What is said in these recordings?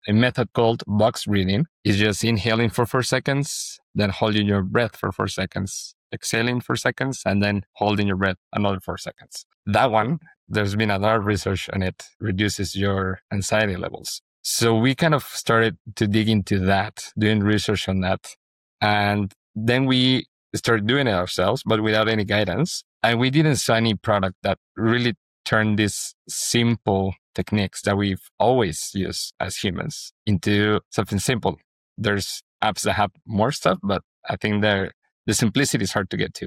a method called box breathing. It's just inhaling for 4 seconds, then holding your breath for 4 seconds, exhaling 4 seconds, and then holding your breath another 4 seconds. That one, there's been a lot of research on it, reduces your anxiety levels. So we kind of started to dig into that, doing research on that. And then we started doing it ourselves, but without any guidance. And we didn't see any product that really turned these simple techniques that we've always used as humans into something simple. There's apps that have more stuff, but I think the simplicity is hard to get to.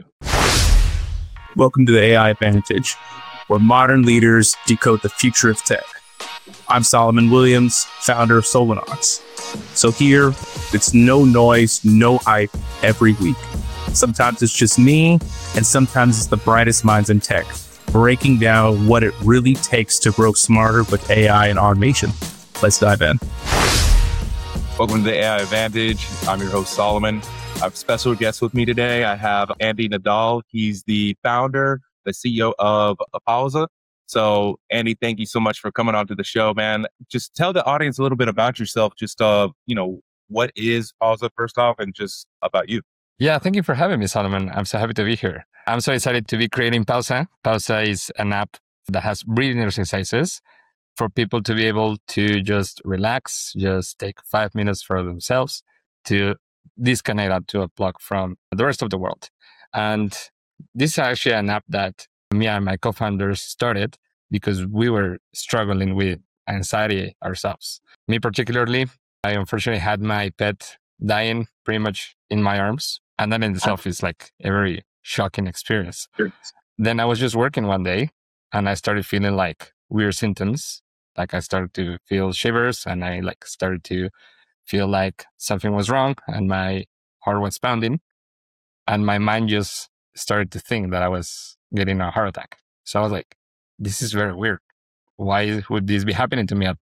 Welcome to the AI Advantage, where modern leaders decode the future of tech. I'm Solomon Williams, founder of Solanox. So here, it's no noise, no hype every week. Sometimes it's just me, and sometimes it's the brightest minds in tech, breaking down what it really takes to grow smarter with AI and automation. Let's dive in. Welcome to the AI Advantage. I'm your host, Solomon. I have a special guest with me today. I have Andy Nadal. He's the founder, the CEO of Pauza. So, Andy, thank you so much for coming on to the show, man. Just tell the audience a little bit about yourself. Just, what is Pauza, first off, and just about you. Yeah, thank you for having me, Solomon. I'm so happy to be here. I'm so excited to be creating Pauza. Pauza is an app that has breathing exercises for people to be able to just relax, just take 5 minutes for themselves to disconnect out to a plug from the rest of the world. And this is actually an app that me and my co-founders started because we were struggling with anxiety ourselves. Me particularly, I unfortunately had my pet dying pretty much in my arms. And that in itself is like a very shocking experience. Sure. Then I was just working one day and I started feeling like weird symptoms. Like I started to feel shivers and I started to feel like something was wrong and my heart was pounding. And my mind just started to think that I was getting a heart attack. So I was like, this is very weird. Why would this be happening to me at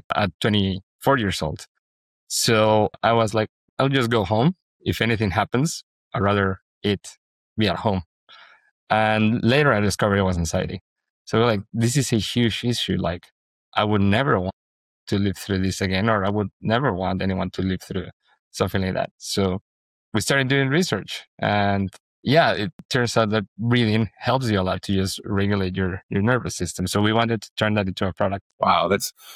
24 years old? So I was like, I'll just go home. If anything happens, I'd rather be at home. And later I discovered it was anxiety. So like, this is a huge issue. Like I would never want to live through this again, or I would never want anyone to live through something like that. So we started doing research and yeah, it turns out that breathing helps you a lot to just regulate your nervous system. So we wanted to turn that into a product. Wow.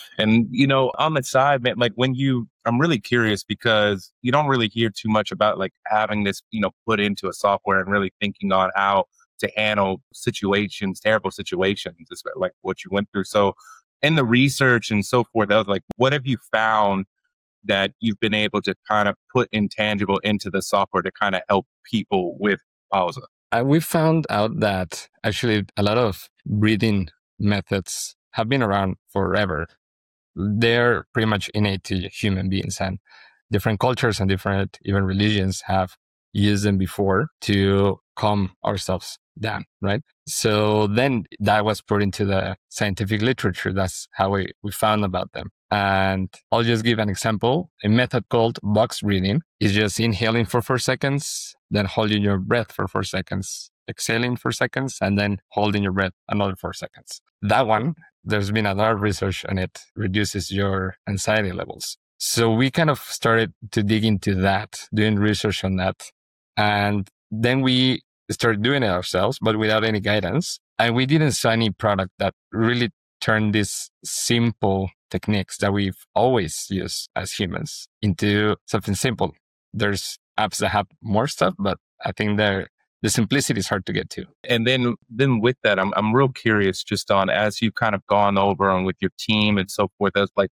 On the side, man, I'm really curious because you don't really hear too much about like having this, put into a software and really thinking on how to handle situations, terrible situations, like what you went through. So in the research and so forth, I was like, what have you found that you've been able to kind of put intangible into the software to kind of help people with Pauza? We found out that actually a lot of breathing methods have been around forever. They're pretty much innate to human beings, and different cultures and different even religions have used them before to calm ourselves down, right? So then that was put into the scientific literature. That's how we found about them. And I'll just give an example. A method called box breathing is just inhaling for 4 seconds, then holding your breath for 4 seconds, exhaling 4 seconds, and then holding your breath another 4 seconds. That one, there's been a lot of research on it, reduces your anxiety levels. So we kind of started to dig into that, doing research on that. And then we started doing it ourselves, but without any guidance. And we didn't see any product that really turned these simple techniques that we've always used as humans into something simple. There's apps that have more stuff, but I think the simplicity is hard to get to. And then with that, I'm real curious just on, as you've kind of gone over and with your team and so forth, as like,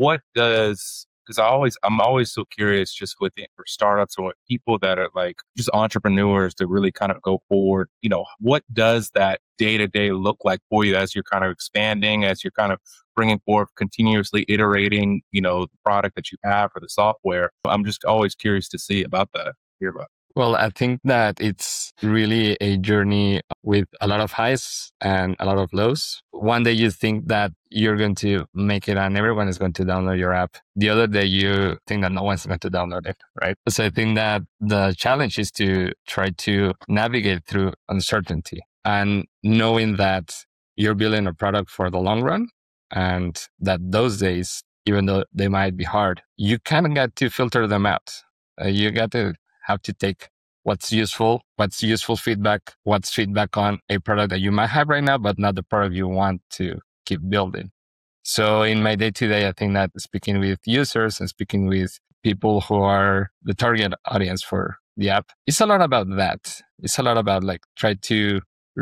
because I'm always so curious just with it for startups or people that are like just entrepreneurs to really kind of go forward. What does that day to day look like for you as you're kind of expanding, as you're kind of bringing forth, continuously iterating, the product that you have for the software? I'm just always curious to hear about that. Well, I think that it's really a journey with a lot of highs and a lot of lows. One day you think that you're going to make it and everyone is going to download your app. The other day you think that no one's going to download it, right? So I think that the challenge is to try to navigate through uncertainty and knowing that you're building a product for the long run and that those days even though they might be hard, you kind of got to filter them out. You got to have to take what's useful feedback, what's feedback on a product that you might have right now, but not the product you want to keep building. So in my day-to-day, I think that speaking with users and speaking with people who are the target audience for the app, it's a lot about that. It's a lot about like try to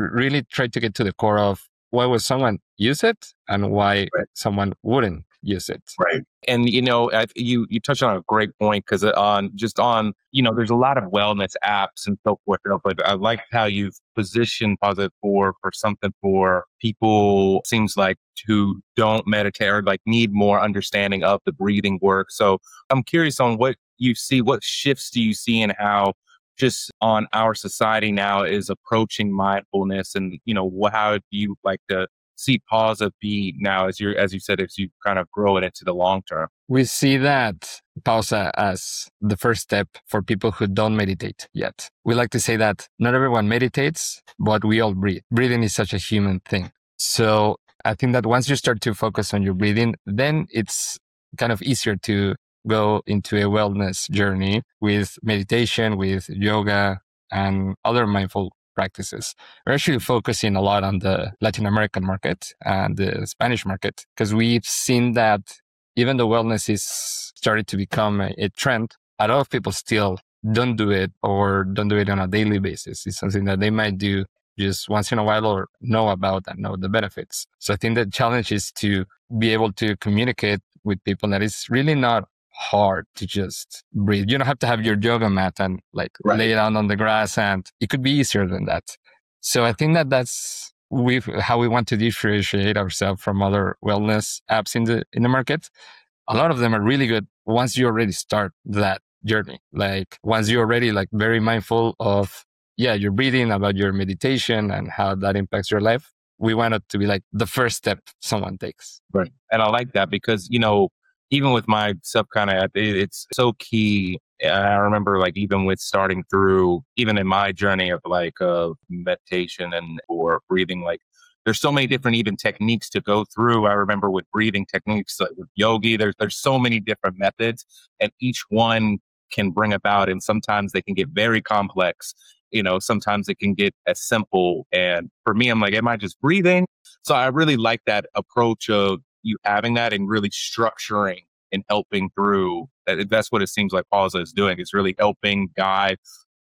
get to the core of why would someone use it and why someone wouldn't use it. Right. And, you touched on a great point because there's a lot of wellness apps and so forth. But I like how you've positioned Pause for something for people, seems like, who don't meditate or like need more understanding of the breathing work. So I'm curious on what you see, what shifts do you see in how just on our society now is approaching mindfulness, and, how do you like to see Pause be now as you said, as you kind of grow it into the long term? We see that Pause as the first step for people who don't meditate yet. We like to say that not everyone meditates, but we all breathe. Breathing is such a human thing. So I think that once you start to focus on your breathing, then it's kind of easier to go into a wellness journey with meditation, with yoga, and other mindful practices. We're actually focusing a lot on the Latin American market and the Spanish market because we've seen that even though wellness is starting to become a trend, a lot of people still don't do it or don't do it on a daily basis. It's something that they might do just once in a while or know about and know the benefits. So I think the challenge is to be able to communicate with people that it's really not hard to just breathe. You don't have to have your yoga mat and lay it down on the grass, and it could be easier than that. So I think that that's how we want to differentiate ourselves from other wellness apps in the market. A lot of them are really good once you already start that journey. Like once you're already very mindful of your breathing, about your meditation and how that impacts your life. We want it to be like the first step someone takes. Right. And I like that because, even with my stuff, it's so key. I remember even with starting through, even in my journey of meditation and or breathing, there's so many different even techniques to go through. I remember with breathing techniques, like with yogi, there's so many different methods, and each one can bring about, and sometimes they can get very complex. Sometimes it can get as simple. And for me, I'm like, am I just breathing? So I really like that approach of you having that and really structuring and helping through. That's what it seems like Pause is doing. It's really helping guide,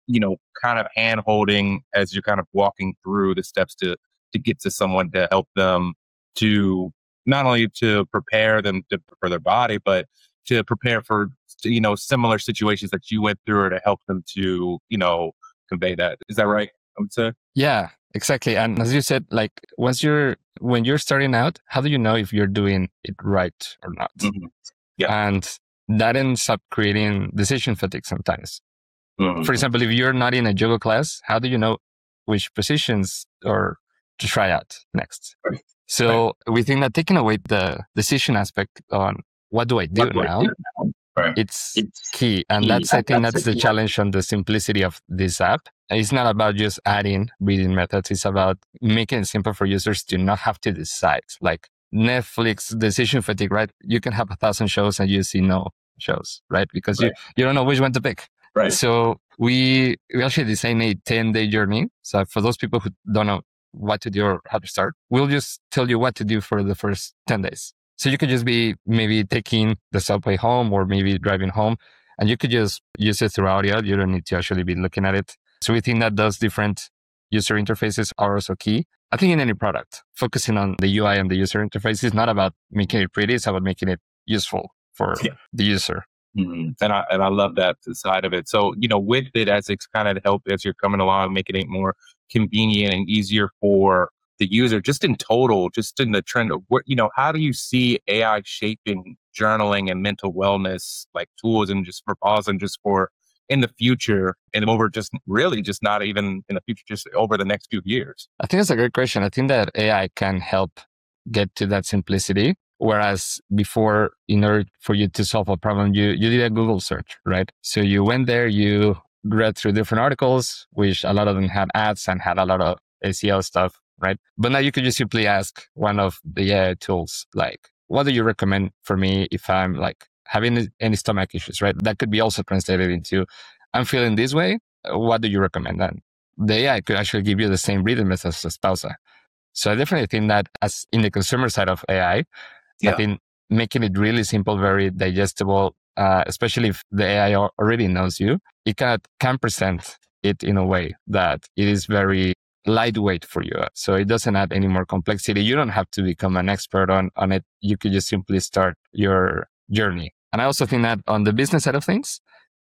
kind of hand holding as you're kind of walking through the steps to get to someone to help them to not only to prepare them for their body, but to prepare for, similar situations that you went through, or to help them to, convey that. Is that right? I would say. Yeah, exactly. And as you said, when you're starting out, how do you know if you're doing it right or not? Mm-hmm. Yeah. And that ends up creating decision fatigue sometimes. Mm-hmm. For example, if you're not in a yoga class, how do you know which positions or to try out next? Right. So we think that taking away the decision aspect on what do I do now? Right. It's key. And I think that's the challenge on the simplicity of this app. It's not about just adding breathing methods. It's about making it simple for users to not have to decide. Like Netflix decision fatigue, right? You can have 1,000 shows and you see no shows, right? Because you don't know which one to pick. Right. So we actually designed a 10-day journey. So for those people who don't know what to do or how to start, we'll just tell you what to do for the first 10 days. So you could just be maybe taking the subway home or maybe driving home, and you could just use it through audio. You don't need to actually be looking at it. So we think that those different user interfaces are also key. I think in any product, focusing on the UI and the user interface is not about making it pretty. It's about making it useful for the user. Mm-hmm. And I love that side of it. So, with it, as it's kind of helped as you're coming along, making it more convenient and easier for the user, just in total, just in the trend of what, how do you see AI shaping journaling and mental wellness tools, and just for Pause and just for in the future and over just not even in the future, just over the next few years? I think that's a great question. I think that AI can help get to that simplicity. Whereas before, in order for you to solve a problem, you did a Google search, right? So you went there, you read through different articles, which a lot of them had ads and had a lot of SEO stuff, right? But now you could just simply ask one of the AI tools, what do you recommend for me if I'm like having any stomach issues, right? That could be also translated into, I'm feeling this way. What do you recommend? And the AI could actually give you the same breathing methods as Pausa. So I definitely think that as in the consumer side of AI, I think making it really simple, very digestible, especially if the AI already knows you, it can present it in a way that it is very lightweight for you. So it doesn't add any more complexity. You don't have to become an expert on it. You could just simply start your journey. And I also think that on the business side of things,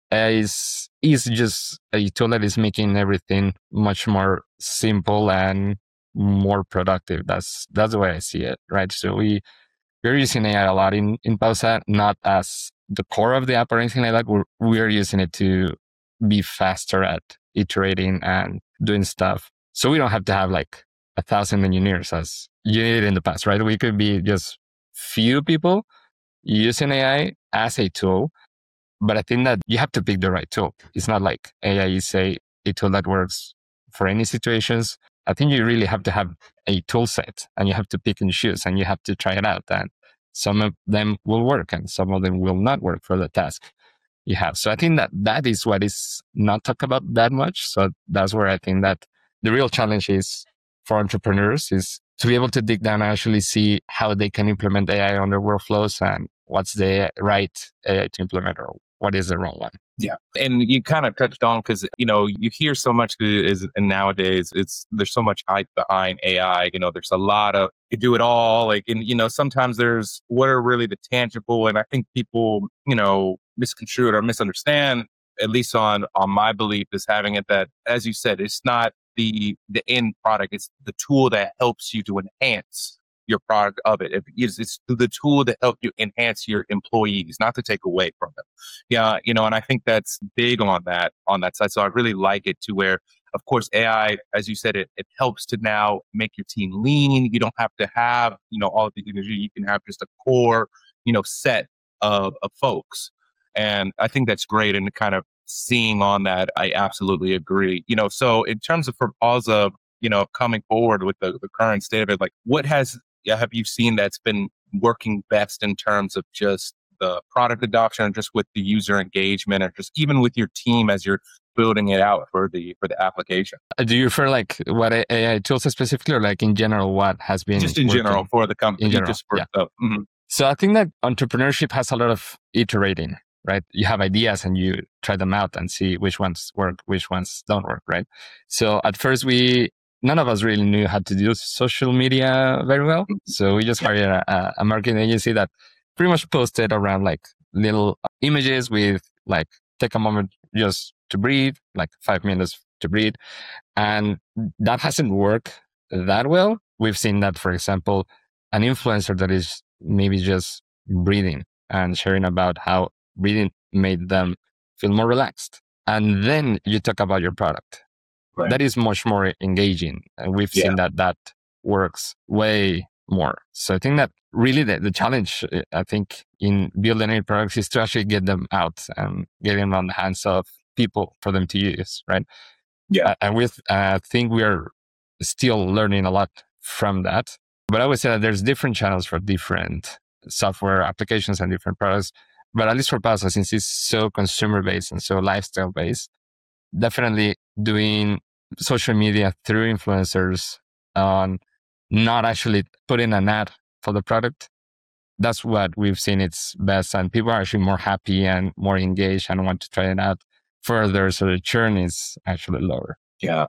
is just a tool that is making everything much more simple and more productive. That's the way I see it, right? So we're using AI a lot in Pausa, not as the core of the app or anything like that. We're using it to be faster at iterating and doing stuff. So we don't have to have like 1,000 engineers as you needed in the past, right? We could be just few people using AI as a tool. But I think that you have to pick the right tool. It's not like AI is a tool that works for any situations. I think you really have to have a tool set and you have to pick and choose and you have to try it out. And some of them will work and some of them will not work for the task you have. So I think that is what is not talked about that much. So that's where I think that the real challenge is for entrepreneurs is to be able to dig down and actually see how they can implement AI on their workflows and what's the right AI to implement or what is the wrong one. Yeah. And you kind of touched on because, you hear so much and nowadays there's so much hype behind AI. There's a lot of you do it all. Like, and, sometimes there's what are really the tangible. And I think people, misconstrue it or misunderstand, at least on my belief is having it that, as you said, it's not the end product. It's the tool that helps you to enhance your product of it. It's the tool that helps you enhance your employees, not to take away from them. Yeah, and I think that's big on that side. So I really like it to where, of course, AI, as you said, it helps to now make your team lean. You don't have to have, all of the energy. You can have just a core, set of folks. And I think that's great. And kind of seeing on that, I absolutely agree. So in terms of for Pausa, coming forward with the current state of it, like what have you seen that's been working best in terms of just the product adoption and just with the user engagement or just even with your team as you're building it out for the application? Do you refer like what AI tools specifically or like in general, what has been just in working? general for the company? In general, just for yeah. Mm-hmm. So I think that entrepreneurship has a lot of iterating, right? You have ideas and you try them out and see which ones work, which ones don't work, right? So at first none of us really knew how to do social media very well. So we just hired a marketing agency that pretty much posted around like little images with like, take a moment just to breathe, like 5 minutes to breathe. And that hasn't worked that well. We've seen that, for example, an influencer that is maybe just breathing and sharing about how breathing made them feel more relaxed. And then you talk about your product. Right. That is much more engaging. And we've seen that works way more. So I think that really the challenge, I think, in building any products is to actually get them out and get them on the hands of people for them to use, right? Yeah. And I think we are still learning a lot from that. But I would say that there's different channels for different software applications and different products. But at least for Pausa, since it's so consumer-based and so lifestyle-based, definitely doing social media through influencers on not actually putting an ad for the product. That's what we've seen it's best. And people are actually more happy and more engaged and want to try it out further. So the churn is actually lower. Yeah.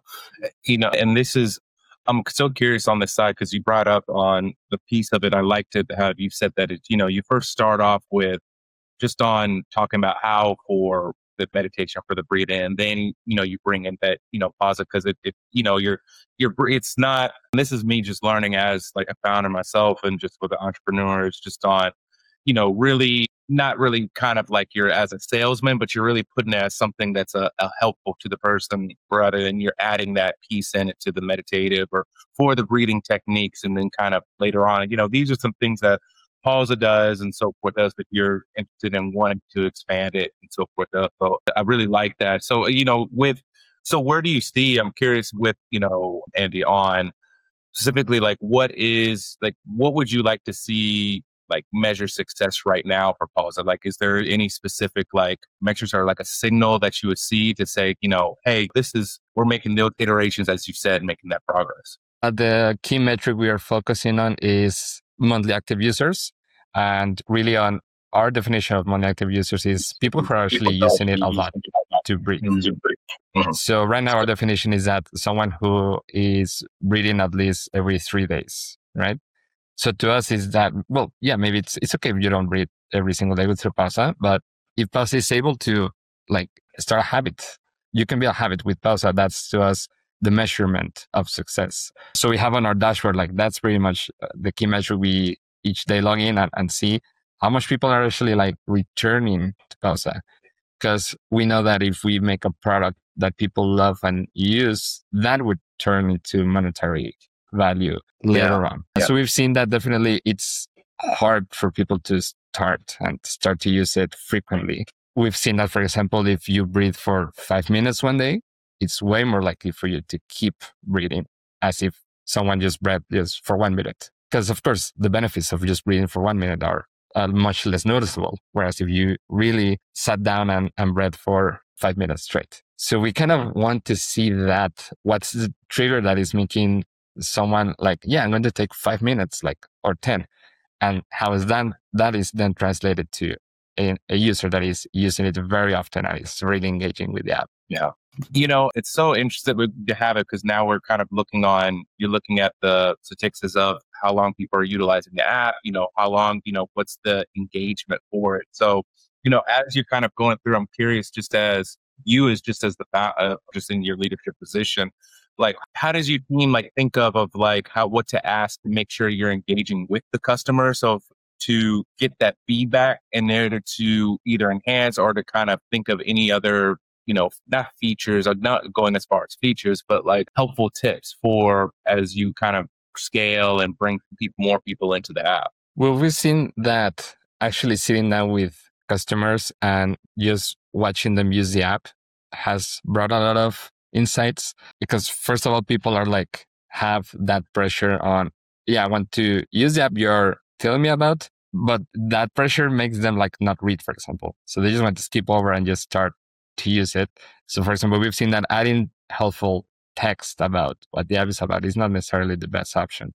And I'm so curious on this side because you brought up on the piece of it. I liked it how you said that you first start off with just on talking about how for the meditation for the breathing, and then you bring in that Pausa because it's not. This is me just learning as like a founder myself and just with the entrepreneurs just on really not really kind of like you're as a salesman, but you're really putting it as something that's a helpful to the person rather than you're adding that piece in it to the meditative or for the breathing techniques. And then kind of later on, these are some things that Pausa does and so forth does that you're interested in wanting to expand it and so forth. So I really like that. So, so where do you see, I'm curious with, Andy, on specifically like what would you like to see like measure success right now for Pausa? Like, is there any specific like metrics or like a signal that you would see to say, hey, we're making those iterations, as you said, making that progress? The key metric we are focusing on is monthly active users. And really on our definition of monthly active users is people who are actually using it a lot to breathe. So right now our definition is that someone who is breathing at least every 3 days, right? So to us is that, well, yeah, maybe it's okay if you don't breathe every single day with Pausa, but if Pausa is able to like start a habit, you can be a habit with Pausa. That's to us the measurement of success. So we have on our dashboard, like that's pretty much the key measure. We each day log in and see how much people are actually like returning to Pausa. Because we know that if we make a product that people love and use, that would turn into monetary value later on. Yeah. So we've seen that definitely it's hard for people to start to use it frequently. We've seen that, for example, if you breathe for 5 minutes one day, it's way more likely for you to keep breathing as if someone just breathed just for 1 minute. Because of course, the benefits of just breathing for 1 minute are much less noticeable. Whereas if you really sat down and breathed for 5 minutes straight. So we kind of want to see that what's the trigger that is making someone like, yeah, I'm going to take 5 minutes, like, or 10. And how is that is then translated to a user that is using it very often and is really engaging with the app. Yeah. It's so interesting to have it because now we're kind of you're looking at the statistics of how long people are utilizing the app, how long, what's the engagement for it. So, as you're kind of going through, I'm curious just as in your leadership position, like how does your team like think of like what to ask to make sure you're engaging with the customer? So to get that feedback in order to either enhance or to kind of think of any other not features, or not going as far as features, but like helpful tips for as you kind of scale and bring more people into the app. Well, we've seen that actually sitting down with customers and just watching them use the app has brought a lot of insights because first of all, people are like, have that pressure on, I want to use the app you're telling me about, but that pressure makes them like not read, for example. So they just want to skip over and just start to use it. So for example, we've seen that adding helpful text about what the app is about is not necessarily the best option.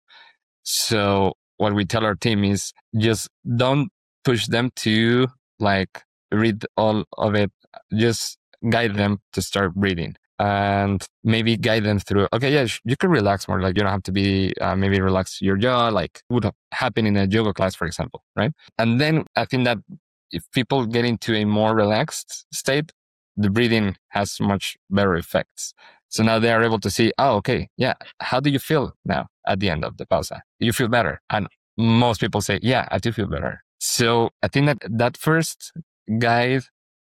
So what we tell our team is just don't push them to like read all of it. Just guide them to start reading and maybe guide them through, okay, yeah, you can relax more. Like you don't have to be, maybe relax your jaw, like would happen in a yoga class, for example, right? And then I think that if people get into a more relaxed state, the breathing has much better effects. So now they are able to see, oh, okay, yeah, how do you feel now at the end of the pausa? Do you feel better? And most people say, yeah, I do feel better. So I think that first guide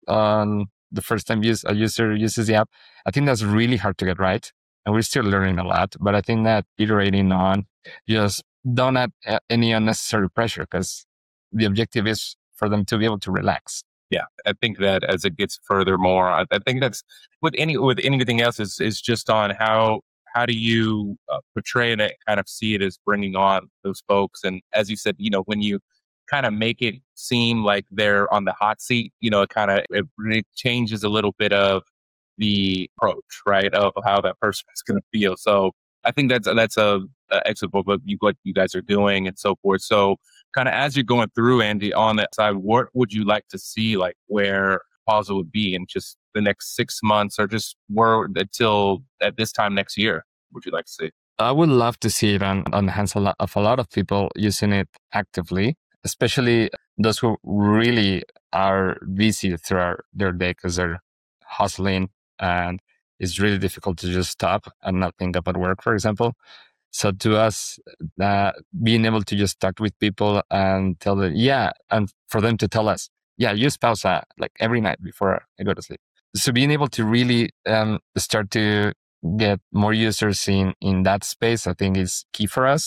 on the first time a user uses the app, I think that's really hard to get right. And we're still learning a lot. But I think that iterating on, just don't add any unnecessary pressure because the objective is for them to be able to relax. Yeah, I think that as it gets further more, I think that's with anything else is just on how do you portray and kind of see it as bringing on those folks. And as you said, when you kind of make it seem like they're on the hot seat, it really changes a little bit of the approach, right, of how that person is going to feel. So I think that's a excellent what you guys are doing and so forth. So kind of as you're going through, Andy, on that side, what would you like to see, like where Pausa would be in just the next 6 months or just where until at this time next year? Would you like to see? I would love to see it on the hands of a lot of people using it actively, especially those who really are busy throughout their day because they're hustling and it's really difficult to just stop and not think about work, for example. So to us, being able to just talk with people and tell them, and for them to tell us, use Pausa like every night before I go to sleep. So being able to really start to get more users in that space, I think is key for us.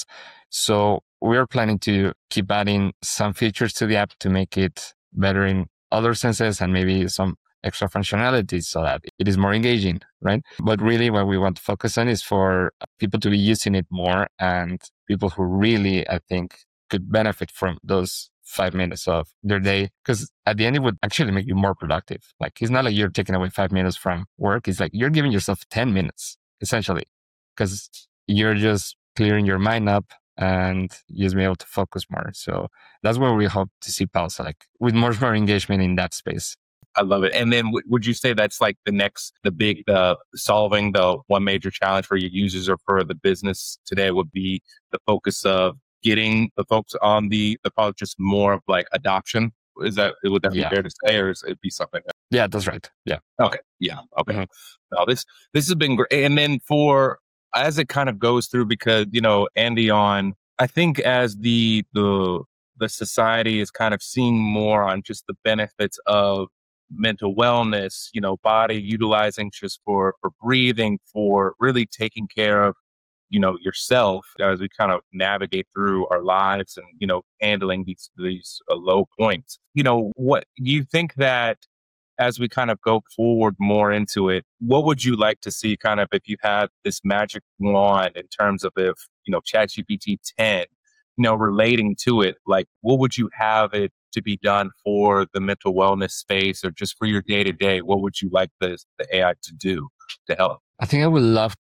So we're planning to keep adding some features to the app to make it better in other senses and maybe some extra functionalities so that it is more engaging, right? But really what we want to focus on is for people to be using it more and people who really, I think, could benefit from those 5 minutes of their day, because at the end, it would actually make you more productive. Like, it's not like you're taking away 5 minutes from work. It's like you're giving yourself 10 minutes, essentially, because you're just clearing your mind up and just be able to focus more. So that's where we hope to see Pausa, like with more engagement in that space. I love it. And then would you say that's like solving the one major challenge for your users or for the business today would be the focus of getting the folks on the product, just more of like adoption? Would that be fair to say, or is it be something else? Yeah, that's right. Yeah. Okay. Yeah. Okay. Mm-hmm. Now this has been great. And then as it kind of goes through, because, Andy, I think as the society is kind of seeing more on just the benefits of mental wellness, body utilizing just for breathing, for really taking care of, yourself as we kind of navigate through our lives and, handling these low points. What do you think that as we kind of go forward more into it, what would you like to see kind of if you had this magic wand in terms of if, ChatGPT 10, relating to it, like what would you have it to be done for the mental wellness space or just for your day to day? What would you like the AI to do to help? I think I would love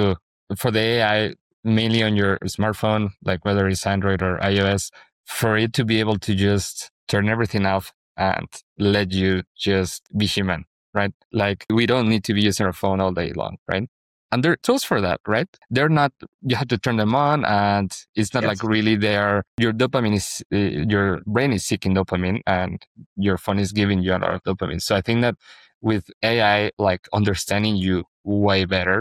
for the AI, mainly on your smartphone, like whether it's Android or iOS, for it to be able to just turn everything off and let you just be human, right? Like, we don't need to be using our phone all day long, right? And there are tools for that, right? They're not, you have to turn them on, and it's not like really there. Your dopamine is, your brain is seeking dopamine and your phone is giving you a lot of dopamine. So I think that with AI, like understanding you way better.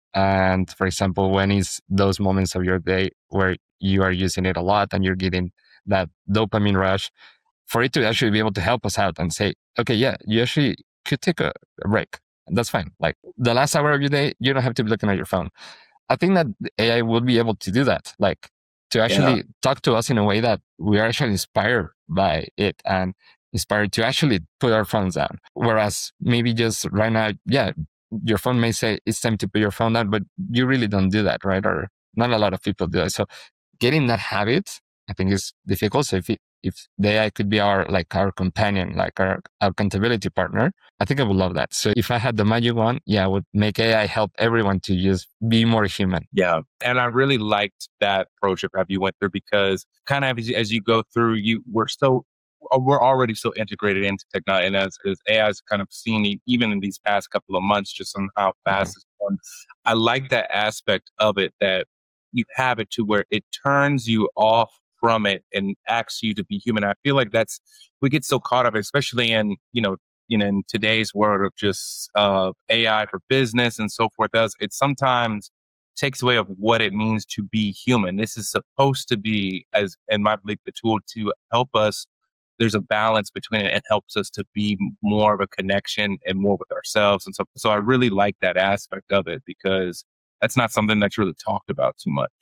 And for example, when is those moments of your day where you are using it a lot and you're getting that dopamine rush, for it to actually be able to help us out and say, okay, yeah, you actually could take a break. That's fine. Like the last hour of your day, you don't have to be looking at your phone. I think that the AI would be able to do that, like to actually talk to us in a way that we are actually inspired by it and inspired to actually put our phones down. Whereas maybe just right now, your phone may say it's time to put your phone down, but you really don't do that, right? Or not a lot of people do it. So getting that habit, I think, is difficult. So if the AI could be our companion, like our accountability partner, I think I would love that. So if I had the magic one, I would make AI help everyone to just be more human. Yeah. And I really liked that approach of how you went through, because kind of as you go through, we're already so integrated into technology. And as AI has kind of seen, even in these past couple of months, just on how fast it's going, I like that aspect of it, that you have it to where it turns you off from it and asks you to be human. I feel like we get so caught up, especially in, in today's world of just AI for business and so forth. It sometimes takes away of what it means to be human. This is supposed to be, as in my belief, the tool to help us. There's a balance between it and helps us to be more of a connection and more with ourselves. And so I really like that aspect of it, because that's not something that's really talked about too much,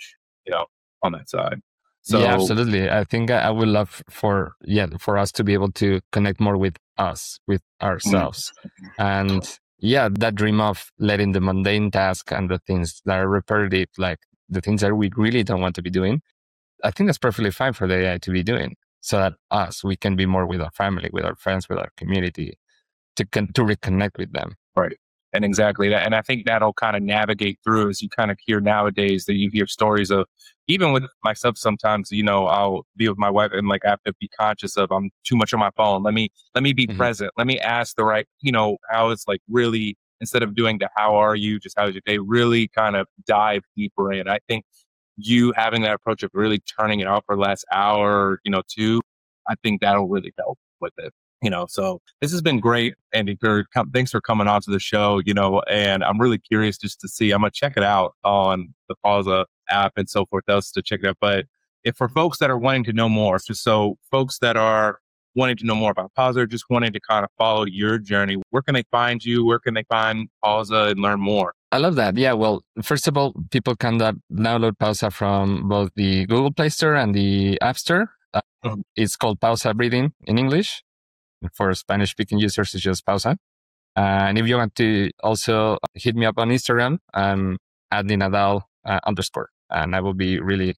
on that side. So, yeah, absolutely. I think I would love for us to be able to connect more with us, with ourselves. And that dream of letting the mundane task and the things that are repetitive, like the things that we really don't want to be doing, I think that's perfectly fine for the AI to be doing, so that we can be more with our family, with our friends, with our community, to reconnect with them. Right. And exactly that. And I think that'll kind of navigate through, as you kind of hear nowadays, that you hear stories of, even with myself sometimes, I'll be with my wife and like I have to be conscious of, I'm too much on my phone. Let me be present. Let me ask the right, how it's like really, instead of doing the how are you, just how's your day, really kind of dive deeper in. I think you having that approach of really turning it off for the last hour, two, I think that'll really help with it. So this has been great, Andy. Thanks for coming on to the show, and I'm really curious just to see, I'm going to check it out on the Pausa app and so forth else to check it out. But if for folks that are wanting to know more, just so folks that are wanting to know more about Pausa, just wanting to kind of follow your journey, where can they find you? Where can they find Pausa and learn more? I love that. Yeah. Well, first of all, people can download Pausa from both the Google Play Store and the App Store. It's called Pausa Breathing in English. For Spanish-speaking users, it's just Pausa. And if you want to also hit me up on Instagram, I'm @Nadal_, and I will be really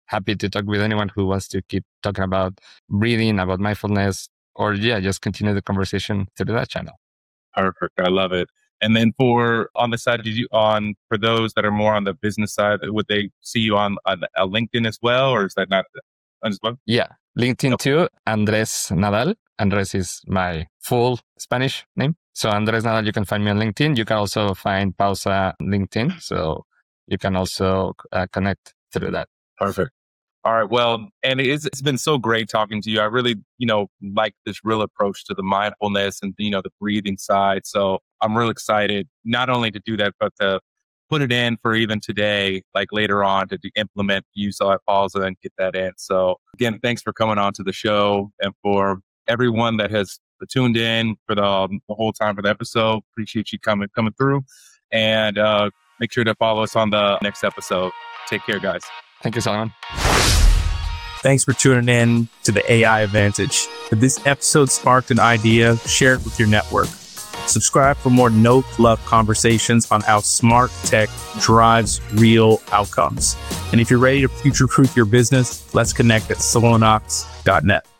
happy to talk with anyone who wants to keep talking about breathing, about mindfulness, or just continue the conversation through that channel. Perfect. I love it. And then for on the side, for those that are more on the business side, would they see you on LinkedIn as well, or is that not as well? Yeah, LinkedIn too. Andres Nadal. Andres is my full Spanish name. So Andres Nadal, you can find me on LinkedIn. You can also find Pausa LinkedIn. So you can also connect through that. Perfect. All right. Well, and it's been so great talking to you. I really, like this real approach to the mindfulness and, the breathing side. So I'm real excited not only to do that, but to put it in for even today, like later on to implement use at Pausa and get that in. So again, thanks for coming on to the show, and for everyone that has tuned in for the whole time for the episode. Appreciate you coming through, and make sure to follow us on the next episode. Take care, guys. Thank you, Solomon. Thanks for tuning in to the AI Advantage. If this episode sparked an idea, share it with your network. Subscribe for more no-fluff conversations on how smart tech drives real outcomes. And if you're ready to future-proof your business, let's connect at Solonox.net.